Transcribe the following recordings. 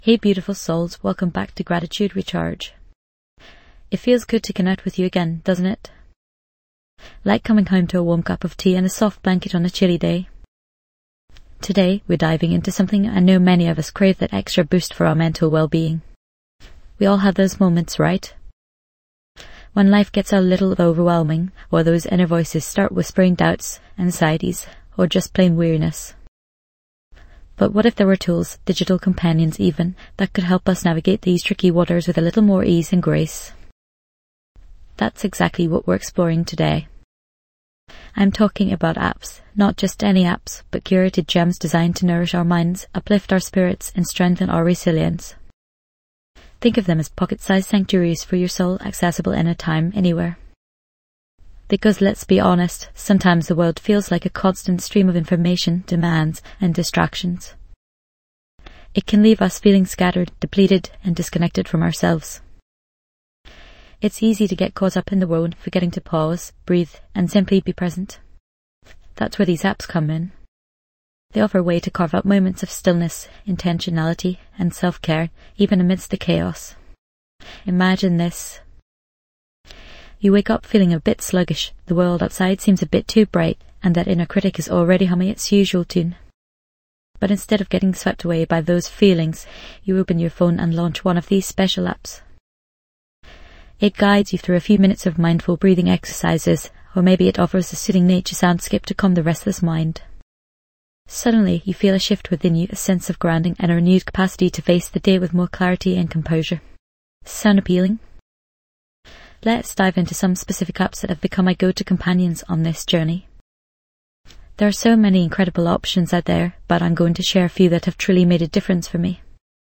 Hey beautiful souls, welcome back to Gratitude Recharge. It feels good to connect with you again, doesn't it? Like coming home to a warm cup of tea and a soft blanket on a chilly day. Today, we're diving into something I know many of us crave, that extra boost for our mental well-being. We all have those moments, right? When life gets a little overwhelming, or those inner voices start whispering doubts, anxieties, or just plain weariness. But what if there were tools, digital companions even, that could help us navigate these tricky waters with a little more ease and grace? That's exactly what we're exploring today. I'm talking about apps, not just any apps, but curated gems designed to nourish our minds, uplift our spirits, and strengthen our resilience. Think of them as pocket-sized sanctuaries for your soul, accessible anytime, anywhere. Because let's be honest, sometimes the world feels like a constant stream of information, demands, and distractions. It can leave us feeling scattered, depleted, and disconnected from ourselves. It's easy to get caught up in the world, forgetting to pause, breathe, and simply be present. That's where these apps come in. They offer a way to carve out moments of stillness, intentionality, and self-care, even amidst the chaos. Imagine this. You wake up feeling a bit sluggish, the world outside seems a bit too bright, and that inner critic is already humming its usual tune. But instead of getting swept away by those feelings, you open your phone and launch one of these special apps. It guides you through a few minutes of mindful breathing exercises, or maybe it offers a soothing nature soundscape to calm the restless mind. Suddenly, you feel a shift within you, a sense of grounding and a renewed capacity to face the day with more clarity and composure. Sound appealing? Let's dive into some specific apps that have become my go-to companions on this journey. There are so many incredible options out there, but I'm going to share a few that have truly made a difference for me.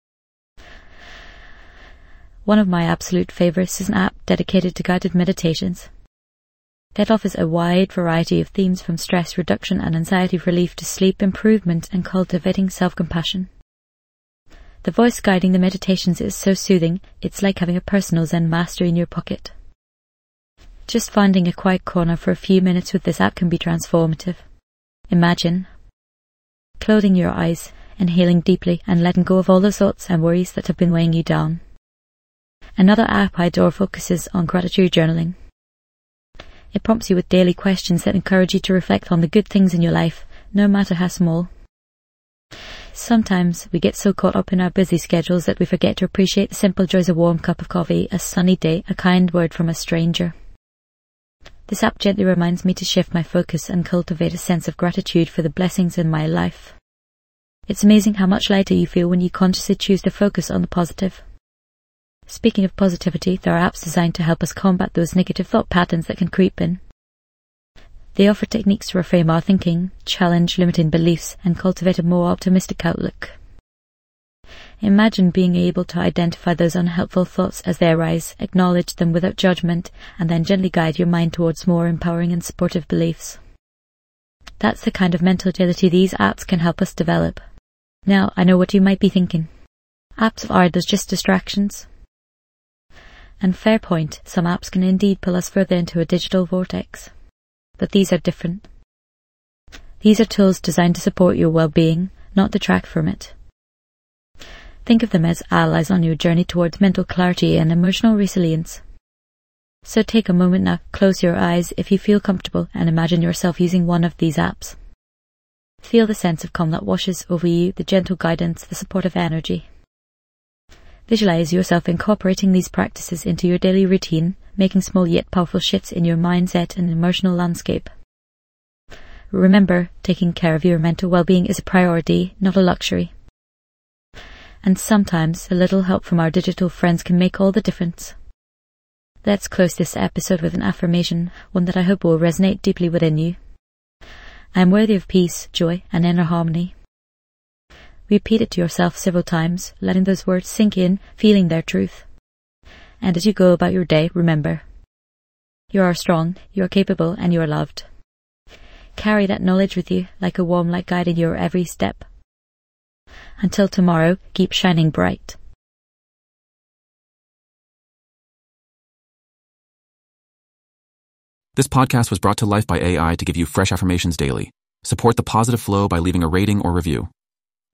One of my absolute favourites is an app dedicated to guided meditations. It offers a wide variety of themes, from stress reduction and anxiety relief to sleep improvement and cultivating self-compassion. The voice guiding the meditations is so soothing, it's like having a personal Zen master in your pocket. Just finding a quiet corner for a few minutes with this app can be transformative. Imagine closing your eyes, inhaling deeply, and letting go of all the thoughts and worries that have been weighing you down. Another app I adore focuses on gratitude journaling. It prompts you with daily questions that encourage you to reflect on the good things in your life, no matter how small. Sometimes we get so caught up in our busy schedules that we forget to appreciate the simple joys of a warm cup of coffee, a sunny day, a kind word from a stranger. This app gently reminds me to shift my focus and cultivate a sense of gratitude for the blessings in my life. It's amazing how much lighter you feel when you consciously choose to focus on the positive. Speaking of positivity, there are apps designed to help us combat those negative thought patterns that can creep in. They offer techniques to reframe our thinking, challenge limiting beliefs, and cultivate a more optimistic outlook. Imagine being able to identify those unhelpful thoughts as they arise, acknowledge them without judgment, and then gently guide your mind towards more empowering and supportive beliefs. That's the kind of mental agility these apps can help us develop. Now, I know what you might be thinking. Apps are those just distractions? And fair point, some apps can indeed pull us further into a digital vortex. But these are different. These are tools designed to support your well-being, not detract from it. Think of them as allies on your journey towards mental clarity and emotional resilience. So take a moment now, close your eyes if you feel comfortable, and imagine yourself using one of these apps. Feel the sense of calm that washes over you, the gentle guidance, the supportive energy. Visualize yourself incorporating these practices into your daily routine, making small yet powerful shifts in your mindset and emotional landscape. Remember, taking care of your mental well-being is a priority, not a luxury. And sometimes a little help from our digital friends can make all the difference. Let's close this episode with an affirmation, one that I hope will resonate deeply within you. I am worthy of peace, joy, and inner harmony. Repeat it to yourself several times, letting those words sink in, feeling their truth. And as you go about your day, remember, you are strong, you are capable, and you are loved. Carry that knowledge with you like a warm light guiding your every step. Until tomorrow, keep shining bright. This podcast was brought to life by AI to give you fresh affirmations daily. Support the positive flow by leaving a rating or review.